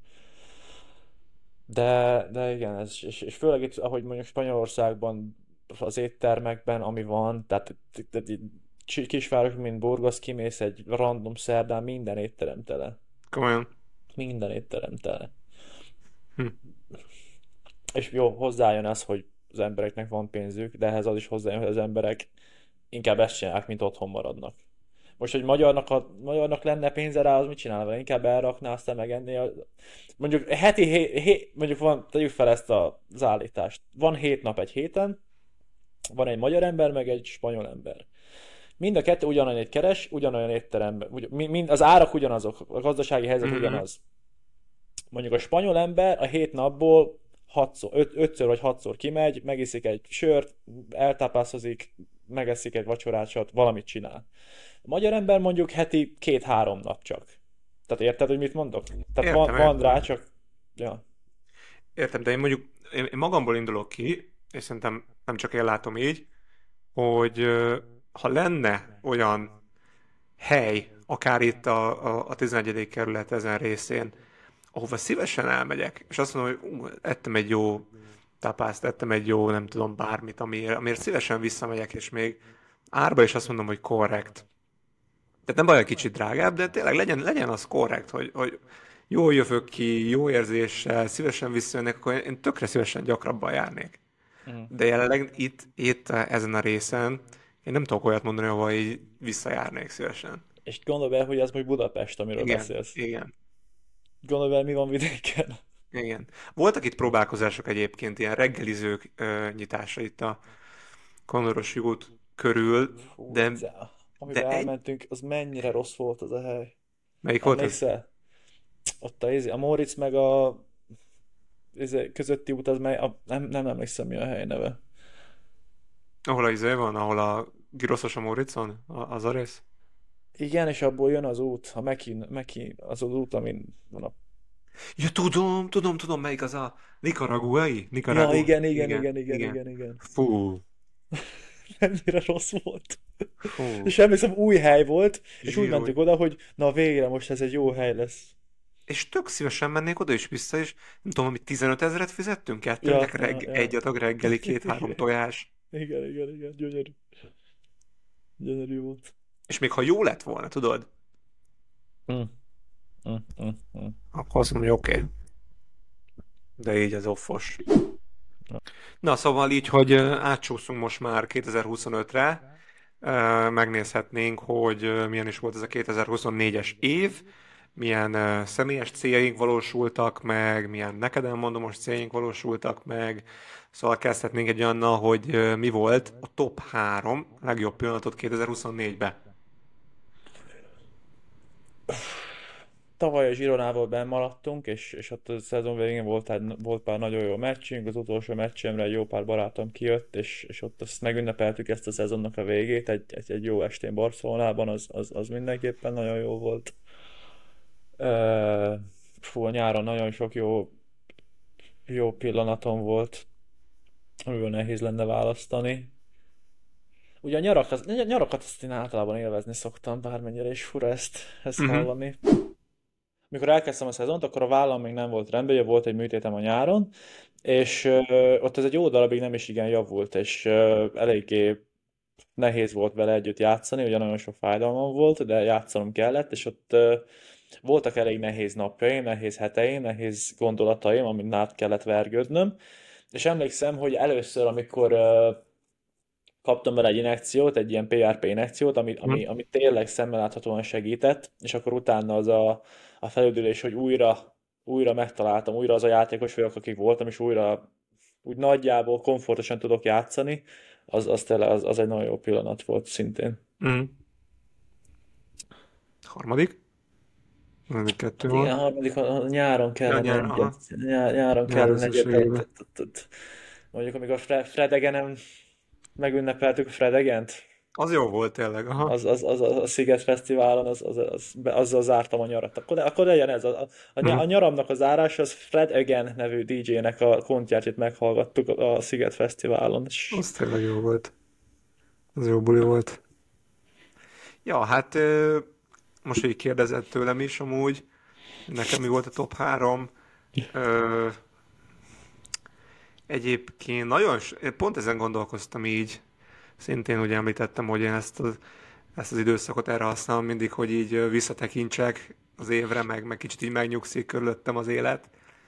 De, de igen, ez, és, és főleg itt, ahogy mondjuk Spanyolországban az éttermekben, ami van, tehát itt- itt- itt ki- kisváros, mint Burgos, kimész egy random szerdán, minden étterem tele. Komolyan. Minden étterem tele. Hm. És jó, hozzájön az, hogy az embereknek van pénzük, de ehhez az is hozzájön, hogy az emberek inkább ezt csinálják, mint otthon maradnak. Most, hogy magyarnak, a, magyarnak lenne pénze rá, az mit csinálna vele? Inkább elrakná, aztán megenné. A... Mondjuk heti, hé, hé, mondjuk van, tegyük fel ezt az állítást. Van hét nap egy héten, van egy magyar ember, meg egy spanyol ember. Mind a kettő ugyanannyit keres, ugyanolyan étteremben. Ugy, mind, az árak ugyanazok, a gazdasági helyzet Mhm. ugyanaz. Mondjuk a spanyol ember a hét napból hatszor, öt, ötször vagy hatszor kimegy, megiszik egy sört, eltápászozik, megeszik egy vacsorát, valamit csinál. A magyar ember mondjuk heti két-három nap csak. Tehát érted, hogy mit mondok? Tehát Értem, van, van értem. rá, csak... Ja. Értem, de én mondjuk, én, én magamból indulok ki, és szerintem nem csak én látom így, hogy ö, ha lenne olyan hely, akár itt a, a, a tizenegyedik kerület ezen részén, ahova szívesen elmegyek, és azt mondom, hogy ú, ettem egy jó tapászt, ettem egy jó, nem tudom, bármit, amiért, amiért szívesen visszamegyek, és még árba is azt mondom, hogy korrekt. Tehát nem baj, hogy kicsit drágább, de tényleg legyen, legyen az korrekt, hogy, hogy jól jövök ki, jó érzéssel, szívesen visszajönnek, akkor én tökre szívesen gyakrabban járnék. Mhm. De jelenleg itt, itt ezen a részen én nem tudok olyat mondani, ahol így visszajárnék szívesen. És gondolj bele, hogy ez most Budapest, amiről Igen, beszélsz. igen, Gondolj bele, mi van vidéken. igen. Voltak itt próbálkozások egyébként, ilyen reggelizők ö, nyitása itt a Kondoros út körül, Fú, de de, amiben de egy- elmentünk, az mennyire rossz volt az a hely. melyik volt ez? Emlékszel? Ott a, izé- a Móricz meg a izé, közötti út, az mely, a, nem, nem emlékszem mi a hely neve. Ahol a izé van, ahol a Giroszos a Móricon, a- az a rész? Igen, és abból jön az út, a Meki, Meki az az út, amin van a... Ja, tudom, tudom, tudom, melyik az a Nicaraguai? Ja, Nicaragua. igen, igen, igen, igen, igen, igen. Fú, Mennyire rossz volt. fú. És emlékszem, új hely volt, és úgy Zsír mentünk új. oda, hogy na végre most ez egy jó hely lesz. És tök szívesen mennék oda is vissza, és nem tudom, hogy tizenöt ezret fizettünk? Kettőnek Ja, reg- ja, ja. egy adag reggeli, két-három tojás. Igen, igen, igen, gyönyörű. Gyönyörű volt. És még ha jó lett volna, tudod? Mm. Mm, mm, mm. Akkor azt mondom, hogy oké. Okay. De így az offos. Na, szóval így, hogy ö, átcsúszunk most már kétezer-huszonötre, ö, megnézhetnénk, hogy ö, milyen is volt ez a kétezer-huszonnégyes év, milyen ö, személyes céljaink valósultak meg, milyen neked elmondomos céljaink valósultak meg. Szóval kezdhetnénk egy olyannal, hogy ö, mi volt a top három legjobb pillanatot kétezer-huszonnégyben. Tavaly a Zsironával benn maradtunk, és, és ott a szezon végén volt, egy, volt pár nagyon jó meccsünk, az utolsó meccsemre egy jó pár barátom kijött, és, és ott azt megünnepeltük ezt a szezonnak a végét, egy, egy, egy jó estén Barcelonában, az, az, az mindenképpen nagyon jó volt. Uh, fú, a nyáron nagyon sok jó, jó pillanatom volt, amiből nehéz lenne választani. Ugye a nyarak, az, ny- nyarakat azt én általában élvezni szoktam, bármennyire is fura ezt, ezt Mhm. hallani. Mikor elkezdtem a szezont, akkor a vállam még nem volt rendben, ugye volt egy műtétem a nyáron, és ö, ott ez egy jó darabig nem is igen javult, és ö, eléggé nehéz volt vele együtt játszani, ugye nagyon sok fájdalmam volt, de játszanom kellett, és ott ö, voltak elég nehéz napjaim, nehéz heteim, nehéz gondolataim, amit át kellett vergődnöm, és emlékszem, hogy először, amikor ö, kaptam vele egy injekciót, egy ilyen pé er pé injekciót, ami, ami, Hm. ami tényleg szemmel láthatóan segített, és akkor utána az a, a felüdülés, hogy újra, újra megtaláltam, újra az a játékos vagyok, akik voltam, és újra úgy nagyjából komfortosan tudok játszani, az, az, tényleg, az, az egy nagyon jó pillanat volt szintén. Hm. Harmadik? Harmadik kettő Hát igen, volt. a harmadik, a a nyáron Ja, kellene nyár, egyet, aha. nyár, nyáron Nyár kellene egyet, összességében. t- t- t- mondjuk amikor Fre- Fredegenem megünnepeltük a Fredegent, Az jó volt tényleg, aha. az, az, az, az a Sziget Fesztiválon, az, az, az, be- azzal zártam a nyarat. Akkor, akkor legyen ez. A, a, a, ny- Hm. a nyaramnak az zárása, az Fred Again nevű dé jének a koncertjét meghallgattuk a, a Sziget Fesztiválon. És Az tényleg jó volt. Az jó buli volt. Ja, hát ö, most így kérdezett tőlem is amúgy, nekem mi volt a top három. Ö, egyébként nagyon, s- pont ezen gondolkoztam így, szintén ugye említettem, hogy én ezt az, ezt az időszakot erre használom mindig, hogy így ö, visszatekintsek az évre, meg, meg kicsit így megnyugszik körülöttem az élet.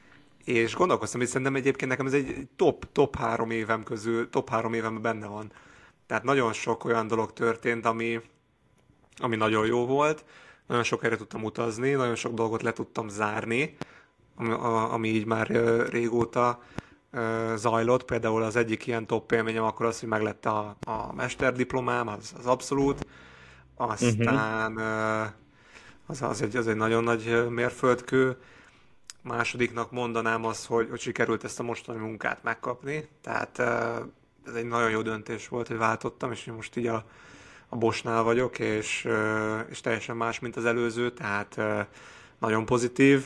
És gondolkoztam, hogy szerintem egyébként nekem ez egy top, top három évem közül, top három évemben benne van. Tehát nagyon sok olyan dolog történt, ami, ami nagyon jó volt, nagyon sok helyre tudtam utazni, nagyon sok dolgot le tudtam zárni, ami, a- ami így már ö, régóta ö, zajlott. Például az egyik ilyen top élményem akkor az, hogy meglett a, a mesterdiplomám, az, az abszolút. uh-huh. Aztán ö, az, az, egy, az egy nagyon nagy ö, mérföldkő. Másodiknak mondanám azt, hogy, hogy sikerült ezt a mostani munkát megkapni. Tehát ö, ez egy nagyon jó döntés volt, hogy váltottam, és én most így a, a Boschnál vagyok, és, ö, és teljesen más, mint az előző, tehát ö, nagyon pozitív.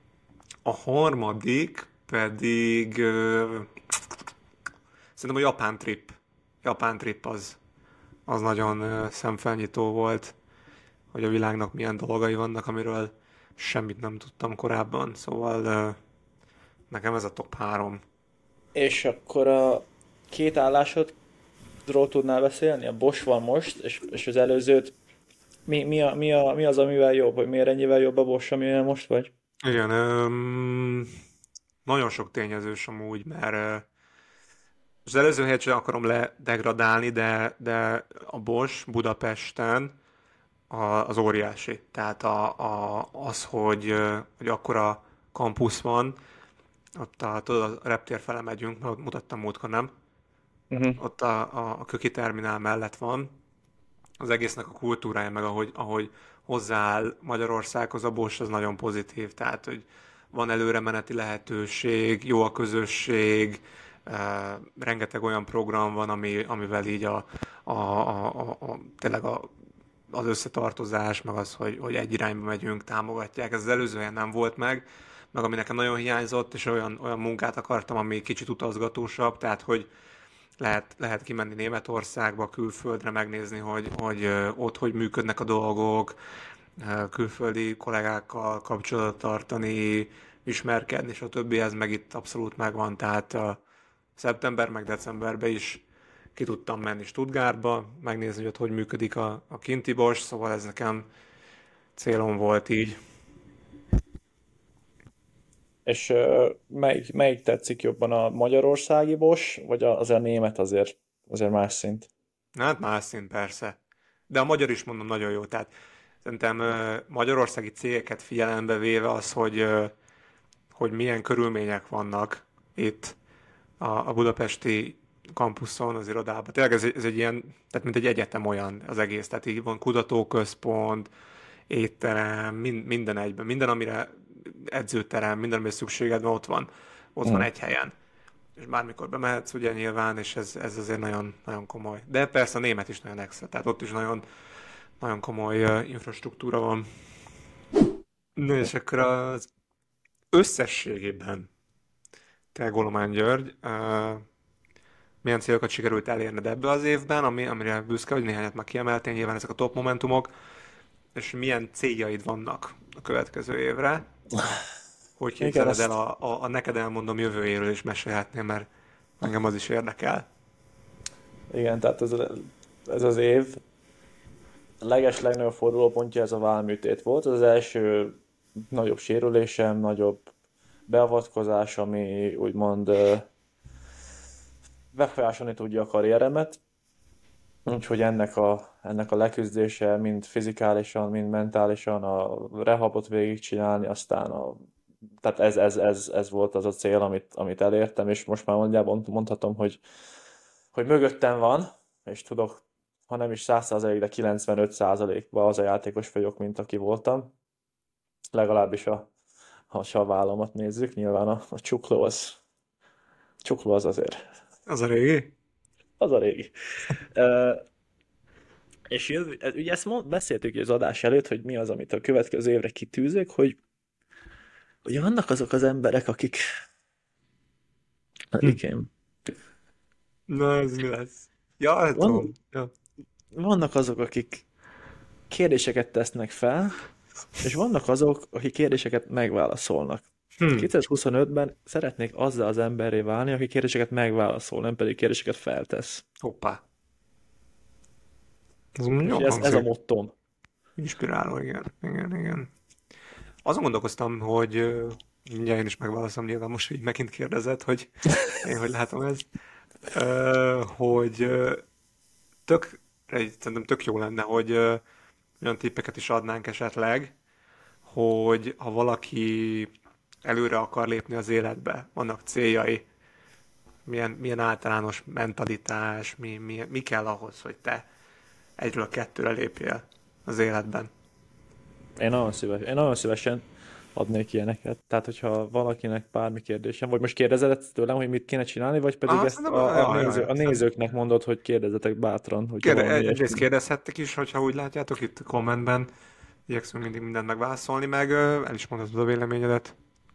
A harmadik pedig ö, szerintem a japán trip. Japán trip az, az nagyon ö, szemfelnyitó volt, hogy a világnak milyen dolgai vannak, amiről semmit nem tudtam korábban. Szóval ö, nekem ez a top három. És akkor a két állásodról tudnál beszélni? A Bosch van most, és, és az előzőt. Mi, mi, a, mi, a, mi az, amivel jobb? Vagy miért ennyivel jobb a Bosch, amilyen most vagy? Igen, öm, nagyon sok tényezős amúgy, mert ö, az előző helyet sem akarom ledegradálni, de, de a Bosch Budapesten a, az óriási. Tehát a, a, az, hogy, ö, hogy akkora kampusz van, ott a, tudod, a reptér fele megyünk, mert ott mutattam múltkor, nem? Uh-huh. Ott a, a, a köki terminál mellett van. Az egésznek a kultúrája, meg ahogy, ahogy hozzááll Magyarországhoz a Bosch, az nagyon pozitív. Tehát, hogy van előremeneti lehetőség, jó a közösség, eh, rengeteg olyan program van, ami, amivel így a, a, a, a, a, tényleg a, az összetartozás, meg az, hogy, hogy egy irányba megyünk, támogatják. Ez az előző helyen nem volt meg, meg ami nekem nagyon hiányzott, és olyan, olyan munkát akartam, ami kicsit utazgatósabb, tehát, hogy lehet, lehet kimenni Németországba, külföldre megnézni, hogy, hogy ö, ott hogy működnek a dolgok, ö, külföldi kollégákkal kapcsolatot tartani, ismerkedni, és a többi, ez meg itt abszolút megvan, tehát ö, szeptember meg decemberben is ki tudtam menni Stuttgartba, megnézni, hogy ott hogy működik a, a kinti Bosch, szóval ez nekem célom volt így. És uh, melyik, melyik tetszik jobban, a magyarországi Bosch, vagy a- az a német azért, azért más szint? Hát más szint persze. De a magyar is mondom nagyon jó, tehát szerintem ö, magyarországi cégeket figyelembe véve az, hogy ö, hogy milyen körülmények vannak itt a, a budapesti kampuszon, az irodában. Tényleg ez, egy- ez egy ilyen, tehát mint egy egyetem olyan az egész. Tehát így van kutatóközpont, étterem, min, minden egyben. Minden, amire edzőterem, minden, amire szükséged van, ott van. Ott van Hmm. egy helyen. És bármikor bemehetsz, ugye nyilván, és ez, ez azért nagyon, nagyon komoly. De persze a német is nagyon extra, tehát ott is nagyon, nagyon komoly uh, infrastruktúra van. Na és akkor az összességében te, Golomán György, uh, milyen célokat sikerült elérned ebbe az évben, ami, amire büszke vagy, néhányat már kiemeltél, nyilván ezek a top momentumok, és milyen céljaid vannak a következő évre? Hogy Igen, képzeled el ezt, a, a, a neked elmondom jövőjéről is mesélhetnél, mert engem az is érdekel. igen, tehát ez, ez az év leges legnagyobb fordulópontja ez a vállműtét volt. Ez az első nagyobb sérülésem, nagyobb beavatkozás, ami úgymond ö, befolyásolni tudja a karrieremet. Úgyhogy ennek a, ennek a leküzdése mind fizikálisan, mind mentálisan a rehabot végigcsinálni, aztán a, tehát ez, ez, ez, ez volt az a cél, amit, amit elértem, és most már mondjában mondhatom, hogy, hogy mögöttem van, és tudok, ha nem is száz százalék, de kilencvenöt százalékban az a játékos vagyok, mint aki voltam. Legalábbis a, ha a vállamat nézzük, nyilván a, a csukló az, csukló az azért. Az a régi? Az a régi. Uh, és jövő, ugye ezt mond, beszéltük az adás előtt, hogy mi az, amit a következő évre kitűzök, hogy ugye vannak azok az emberek, akik igen, Na, ez mi lesz? Ja, hát Van- tudom. Ja. vannak azok, akik kérdéseket tesznek fel, és vannak azok, akik kérdéseket megválaszolnak. Hm. kétezer-huszonötben szeretnék azzal az emberré válni, aki kérdéseket megválaszol, nem pedig kérdéseket feltesz. Hoppá. Ez És jó ez, ez a hangzik. mottom. Inspiráló, igen. Igen, igen. Azon gondolkoztam, hogy ö, mindjárt én is megválaszolom nyilván most, hogy megint kérdezett, hogy én hogy látom ezt, Ö, hogy ö, tök, egy- szerintem tök jó lenne, hogy ö, olyan tippeket is adnánk esetleg, hogy ha valaki előre akar lépni az életbe, vannak céljai, milyen, milyen általános mentalitás, mi, mi, mi kell ahhoz, hogy te egyről kettőre lépjél az életben. Én nagyon, szíves, én nagyon szívesen adnék ilyeneket. Tehát, hogyha valakinek bármi kérdésem, vagy most kérdezed tőlem, hogy mit kéne csinálni, vagy pedig Ah, ezt szerintem, a, a, jaj, néző, jaj, a nézőknek mondod, hogy kérdezzetek bátran, hogy Kérde, valami egyrészt ilyesmi. kérdezhettek is, hogyha úgy látjátok itt a kommentben. Igyekszünk mindig mindent megválaszolni, meg ö, el is mondhatod a véleményedet.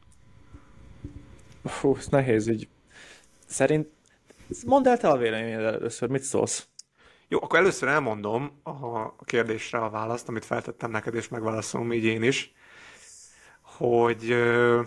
Fú, ez nehéz így. Szerint... Mondd el te a véleményed először, mit szólsz? Jó, akkor először elmondom a, a kérdésre a választ, amit feltettem neked, és megválaszolom így én is, hogy ö,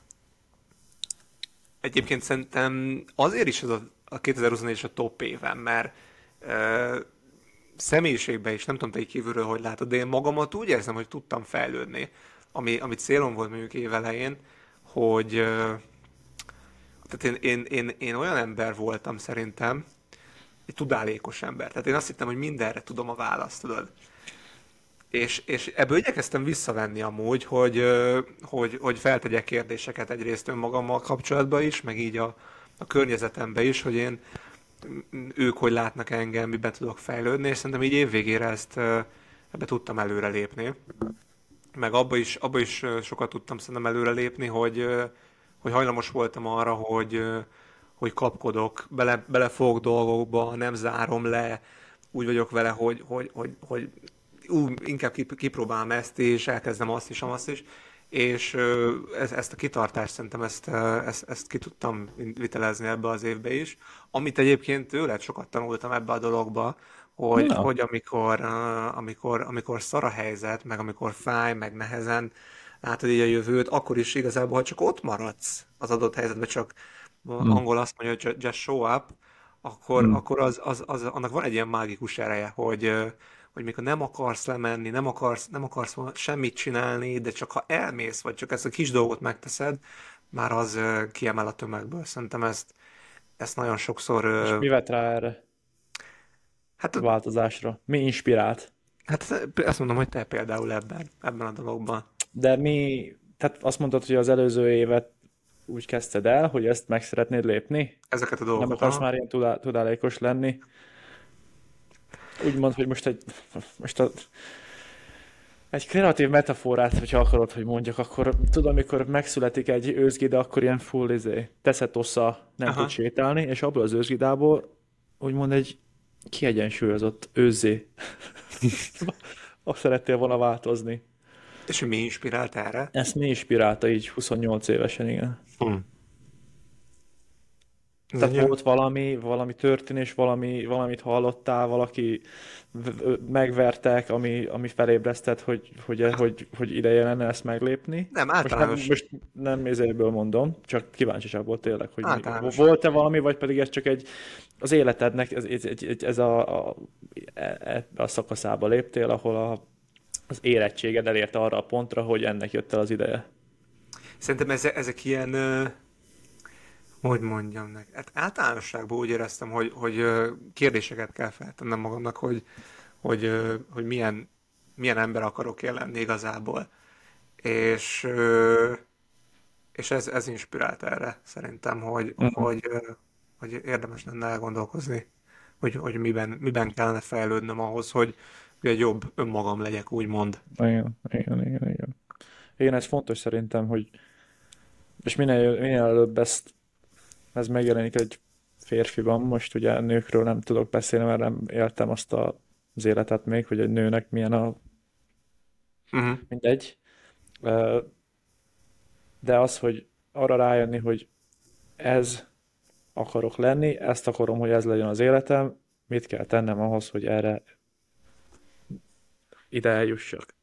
egyébként szerintem azért is ez a, a kétezer-huszonnégy és a top évem, mert ö, személyiségben is, nem tudom te így kívülről, hogy látod, de én magamat úgy érzem, hogy tudtam fejlődni, ami, ami célom volt mondjuk évelején, hogy ö, tehát én, én, én, én olyan ember voltam szerintem, egy tudálékos ember. Tehát én azt hittem, hogy mindenre tudom a választ, tudod. És, és ebből igyekeztem visszavenni amúgy, hogy, ö, hogy, hogy feltegyek kérdéseket egyrészt önmagammal kapcsolatban is, meg így a, a környezetembe is, hogy én m- ők hogy látnak engem, miben tudok fejlődni, és szerintem így évvégére ezt ö, ebbe tudtam előrelépni. Meg abba is, abba is ö, sokat tudtam szerintem előrelépni, hogy, ö, hogy hajlamos voltam arra, hogy, ö, hogy kapkodok, bele, belefogok dolgokba, nem zárom le, úgy vagyok vele, hogy, hogy, hogy, hogy ú, inkább kip- kipróbálom ezt is, elkezdem azt is, azt is, és ö, ez, ezt a kitartást szerintem ezt, ö, ezt, ezt ki tudtam vitelezni ebbe az évbe is, amit egyébként tőled sokat tanultam ebbe a dologba, hogy, Na. hogy amikor, ö, amikor, amikor szar a helyzet, meg amikor fáj, meg nehezen látod így a jövőt, akkor is igazából, ha csak ott maradsz az adott helyzetben, csak Hmm. angol azt mondja, hogy ju- just show up, akkor, Hmm. akkor az, az, az, annak van egy ilyen mágikus ereje, hogy, ö, hogy mikor nem akarsz lemenni, nem akarsz, nem akarsz semmit csinálni, de csak ha elmész, vagy csak ezt a kis dolgot megteszed, már az ö, kiemel a tömegből. Szerintem ezt, ezt nagyon sokszor... És ö, mi vett rá erre Hát, a változásra? Mi inspirált? hát azt mondom, hogy te például ebben, ebben a dologban. De mi, tehát azt mondtad, hogy az előző évet úgy kezdted el, hogy ezt meg szeretnéd lépni? Ezeket a Nem dolgokat. akarsz aha. már ilyen tudá- tudálékos lenni? Úgy mondd, hogy most egy, most a, egy kreatív metaforát, hogyha akarod, hogy mondjak, akkor tudom, amikor megszületik egy őzgida, akkor ilyen full izé, teszed osza, nem Aha. tud sétálni, és abból az őzgidából úgymond egy kiegyensúlyozott őzzé. Azt szerettél volna változni. És hogy mi inspirált erre? Ezt mi inspirálta így huszonnyolc évesen, igen. Hm. Ez Tehát egy- volt valami, valami történés, valami, valamit hallottál, valaki v- ö- megvertek, ami, ami felébresztett, hogy, hogy, hogy, hogy ideje lenne ezt meglépni. Nem, Most nem, általános. most nem ezéből mondom, csak kíváncsiságból tényleg, hogy mi, Általános. volt-e valami, vagy pedig ez csak egy, az életednek ez, ez, ez, ez a, a, e- a szakaszába léptél, ahol a, az érettséged elérte arra a pontra, hogy ennek jött el az ideje. Szerintem ezek, ezek ilyen, ö, hogy mondjam neked? Hát általánosságban úgy éreztem, hogy, hogy ö, kérdéseket kell feltennem magamnak, hogy, hogy, ö, hogy milyen, milyen ember akarok én lenni igazából. És, ö, és ez, ez inspirált erre szerintem, hogy, Mhm. hogy, ö, hogy érdemes lenne elgondolkozni, hogy, hogy miben, miben kellene fejlődnöm ahhoz, hogy, hogy egy jobb önmagam legyek, úgymond. Igen, igen, igen, igen. Igen, ez fontos szerintem, hogy és minél, minél előbb ezt, ez megjelenik egy férfiban, most ugye nőkről nem tudok beszélni, mert nem éltem azt a, az életet még, hogy egy nőnek milyen a Uh-huh. mindegy. Ö, De az, hogy arra rájönni, hogy ez akarok lenni, ezt akarom, hogy ez legyen az életem, mit kell tennem ahhoz, hogy erre ide eljussak.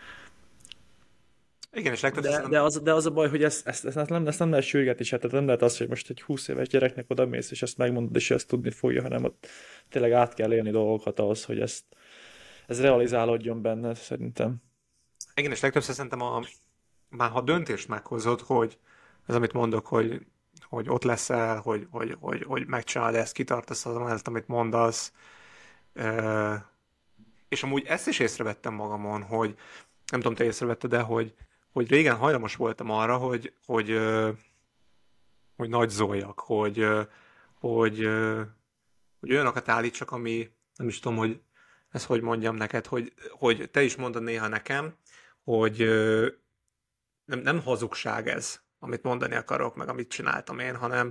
Igen, és legtöbbször De, de, szerintem az, de az a baj, hogy ezt, ezt, ezt, nem, ezt nem lehet sürgetni se, tehát nem lehet az, hogy most egy húsz éves gyereknek odamész, és ezt megmondod, és ő ezt tudni fogja, hanem ott tényleg át kell élni dolgokat ahhoz, hogy ezt, ez realizálódjon benne, szerintem. Igen, és legtöbbször szerintem a, már ha döntést meghozod, hogy ez, amit mondok, hogy, hogy ott leszel, hogy, hogy, hogy, hogy megcsinálod ezt, kitartasz azon mellett, amit mondasz, ö, és amúgy ezt is észrevettem magamon, hogy nem tudom, te észrevetted, de hogy, hogy régen hajlamos voltam arra, hogy, hogy, ö, hogy nagy zoljak, hogy, ö, hogy, ö, hogy olyanokat állítsak, ami nem is tudom, hogy ezt hogy mondjam neked, hogy, hogy te is mondod néha nekem, hogy ö, nem, nem hazugság ez, amit mondani akarok, meg amit csináltam én, hanem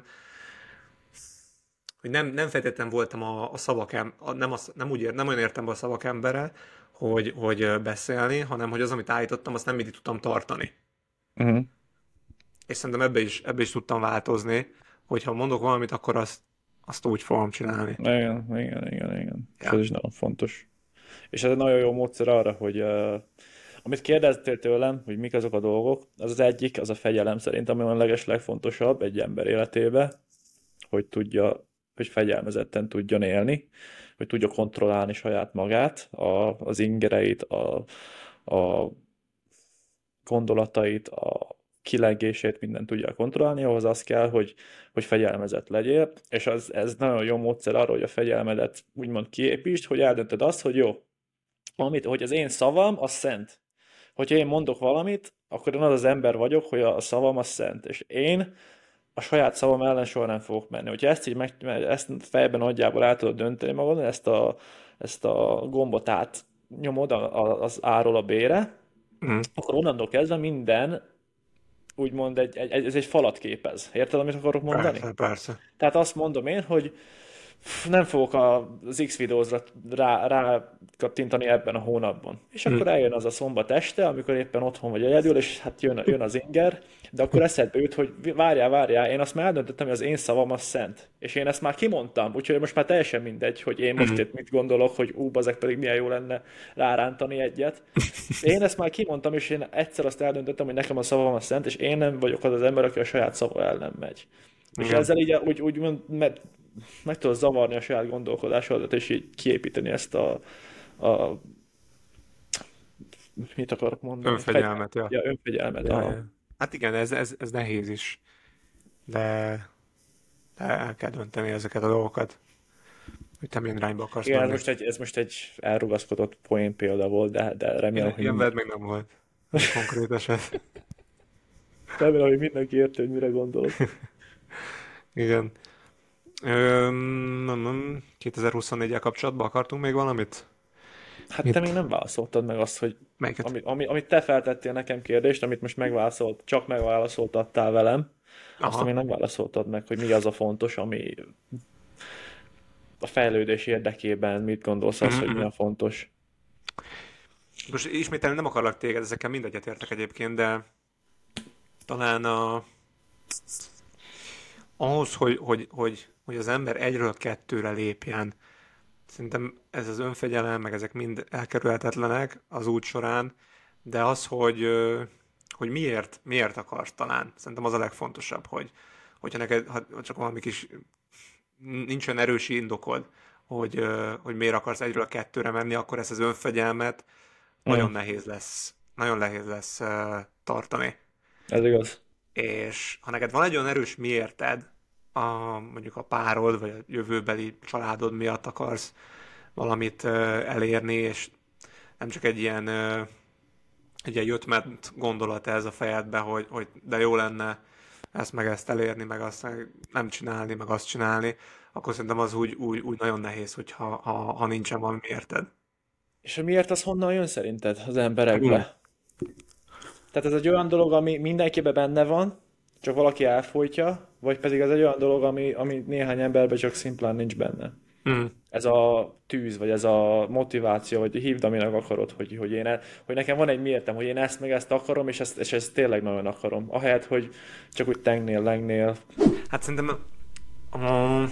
hogy nem, nem feltétlenül voltam a, a szavak, em, a, nem, a, nem, úgy ér, nem olyan értem a szavak embere, hogy, hogy ö, beszélni, hanem hogy az, amit állítottam, azt nem mindig tudtam tartani. Uh-huh. És szerintem ebbe is, ebbe is tudtam változni, hogyha mondok valamit, akkor azt, azt úgy fogom csinálni. Igen, igen, igen, igen. És ez Ja. is nagyon fontos. És ez egy nagyon jó módszer arra, hogy uh, amit kérdeztél tőlem, hogy mik azok a dolgok, az az egyik, az a fegyelem szerintem, ami a leges legfontosabb egy ember életébe, hogy tudja, hogy fegyelmezetten tudjon élni, hogy tudja kontrollálni saját magát, a, az ingereit, a, a gondolatait, a kilengését, mindent tudja kontrollálni, ahhoz az kell, hogy, hogy fegyelmezett legyél, és az, ez nagyon jó módszer arra, hogy a fegyelmedet úgymond kiépítsd, hogy eldöntöd azt, hogy jó, amit, hogy az én szavam, az szent. Hogyha én mondok valamit, akkor én az az ember vagyok, hogy a szavam az szent, és én a saját szavam ellen soha nem fogok menni. Hogyha ezt így meg, ezt fejben nagyjából el tudod dönteni magad, ezt a, ezt a gombot átnyomod a- a- az A-ról a B-re, Mhm. akkor onnantól kezdve minden, úgymond egy, egy, ez egy falat képez. Érted, amit akarok mondani? Persze, persze. Tehát azt mondom én, hogy pff, nem fogok az X videózra rá, rá kattintani ebben a hónapban. És Mhm. akkor eljön az a szombat este, amikor éppen otthon vagy egyedül, és hát jön, jön az inger, de akkor eszedbe jut, hogy várjál, várjál, én azt már eldöntöttem, hogy az én szavam az szent. És én ezt már kimondtam, úgyhogy most már teljesen mindegy, hogy én most Mhm. itt mit gondolok, hogy ú, bazeg pedig milyen jó lenne rárántani egyet. Én ezt már kimondtam, és én egyszer azt eldöntöttem, hogy nekem a szavam az szent, és én nem vagyok az az ember, aki a saját szava ellen megy. És Igen. ezzel így úgy, úgy mond- meg, meg tudod zavarni a saját gondolkodásodat, és így kiépíteni ezt a, a mit akarok mondani? Önfegyelmet, ja. Ja, önfegyelmet. Ja, Aha. ja. Hát igen, ez, ez, ez nehéz is, de, de el kell dönteni ezeket a dolgokat, hogy te milyen irányba akarsz Igen, ez menni. most egy, ez most egy elrugaszkodott poén példa volt, de, de remélem, Ilyen, hogy, ilyen minden, veled még nem volt. Ez konkrét eset. remélem, hogy mindenki érti, hogy mire gondolok. Igen. Öm, nem, nem. kétezer-huszonnégyel kapcsolatban akartunk még valamit? Hát Mit? te még nem válaszoltad meg azt, hogy Melyiket? ami, ami, amit te feltettél nekem kérdést, amit most megválaszolt, csak megválaszoltattál velem, azt, Aha. ami nem válaszoltad meg, hogy mi az a fontos, ami a fejlődés érdekében mit gondolsz az, hogy mi a fontos. Most ismételni nem akarlak téged, ezekkel mindegyet értek egyébként, de talán a... ahhoz, hogy, hogy, hogy, hogy az ember egyről kettőre lépjen, szerintem ez az önfegyelem, meg ezek mind elkerülhetetlenek az út során, de az, hogy, ö, hogy miért, miért akarsz talán, szerintem az a legfontosabb, hogy hogyha neked ha csak valami kis nincs olyan erős indokod, hogy, ö, hogy miért akarsz egyről a kettőre menni, akkor ezt az önfegyelmet nagyon Mm, nehéz lesz, nagyon nehéz lesz ö, tartani. ez igaz. És ha neked van egy olyan erős miérted, a, mondjuk a párod, vagy a jövőbeli családod miatt akarsz valamit uh, elérni, és nem csak egy ilyen, uh, egy ilyen jött-ment gondolat ez a fejedbe, hogy, hogy de jó lenne ezt meg ezt elérni, meg azt meg nem csinálni, meg azt csinálni, akkor szerintem az úgy, úgy, úgy nagyon nehéz, hogyha ha, ha nincsen valami érted. És a miért az honnan jön szerinted az emberekbe? Tehát ez egy olyan dolog, ami mindenkiben benne van, csak valaki elfolytja, vagy pedig ez egy olyan dolog, ami, ami néhány emberben csak szimplán nincs benne. Mm. Ez a tűz, vagy ez a motiváció, vagy hívd, aminek akarod, hogy, hogy, én el, hogy nekem van egy miértem, hogy én ezt meg ezt akarom, és ezt, és ezt tényleg nagyon akarom. Ahelyett, hogy csak úgy tengnél, lengnél. Hát szerintem um,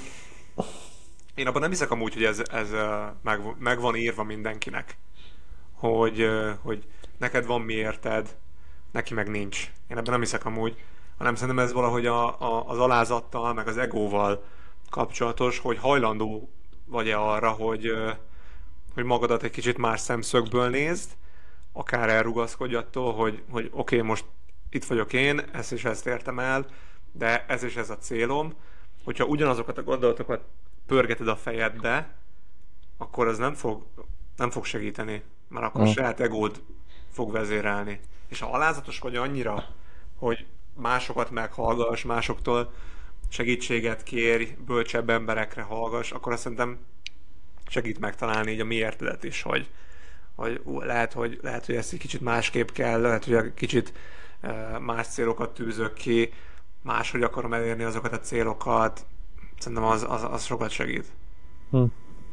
én abban nem hiszek amúgy, hogy ez, ez uh, meg, meg van írva mindenkinek. Hogy, uh, hogy neked van miérted, neki meg nincs. Én ebben nem hiszek amúgy, hanem szerintem ez valahogy a, a, az alázattal, meg az egóval kapcsolatos, hogy hajlandó vagy-e arra, hogy, uh, hogy magadat egy kicsit más szemszögből nézd, akár elrugaszkodj attól, hogy, hogy oké, okay, most itt vagyok én, ezt és ezt értem el, de ez és ez a célom. Hogyha ugyanazokat a gondolatokat pörgeted a fejedbe, akkor az nem fog, nem fog segíteni, mert akkor Mm. saját egód fog vezérelni. És ha alázatos vagy annyira, hogy másokat meghallgass, másoktól segítséget kérj, bölcsebb emberekre hallgass, akkor azt szerintem segít megtalálni így a miértedet is, hogy, hogy ú, lehet, hogy, lehet, hogy ezt egy kicsit másképp kell, lehet, hogy egy kicsit uh, más célokat tűzök ki, máshogy akarom elérni azokat a célokat, szerintem az, az, az sokat segít. Hm.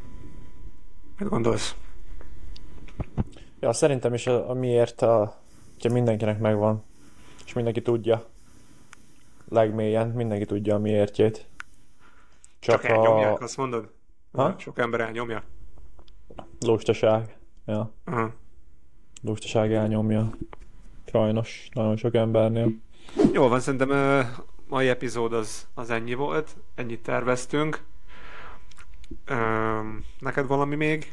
Mit gondolsz? Ja, szerintem is a, a miért, a, hogyha mindenkinek megvan, és mindenki tudja, legmélyen, mindenki tudja a miértjét. Csak elnyomják, azt mondod? Ha? Sok ember elnyomja? Lustaság. Ja, Uh-huh. lustaság elnyomja. Sajnos, nagyon sok embernél. Jól van, szerintem a mai epizód az, az ennyi volt, ennyit terveztünk. Öm, neked valami még?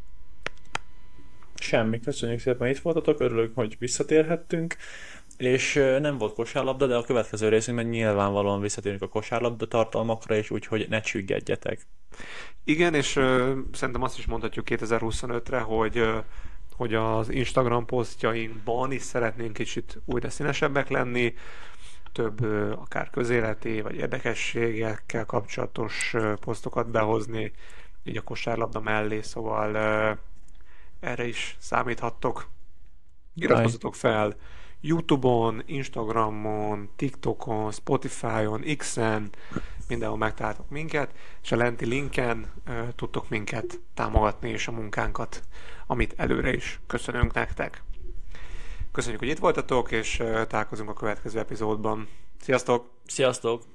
Semmi, köszönjük szépen, itt voltatok, örülök, hogy visszatérhettünk, és ö, nem volt kosárlabda, de a következő részünkben nyilvánvalóan visszatérünk a kosárlabda tartalmakra, és úgyhogy ne csüggedjetek. Igen, és ö, szerintem azt is mondhatjuk kétezer-huszonötre, hogy, ö, hogy az Instagram posztjainkban is szeretnénk kicsit újra színesebbek lenni, több ö, akár közéleti vagy érdekességekkel kapcsolatos ö, posztokat behozni, így a kosárlabda mellé, szóval ö, erre is számíthattok. Iratkozzatok fel YouTube-on, Instagramon, TikTokon, Spotify-on, X-en, mindenhol megtaláltok minket, és a lenti linken uh, tudtok minket támogatni, és a munkánkat, amit előre is köszönünk nektek. Köszönjük, hogy itt voltatok, és uh, találkozunk a következő epizódban. Sziasztok! Sziasztok!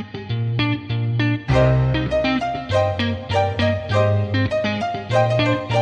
Thank you.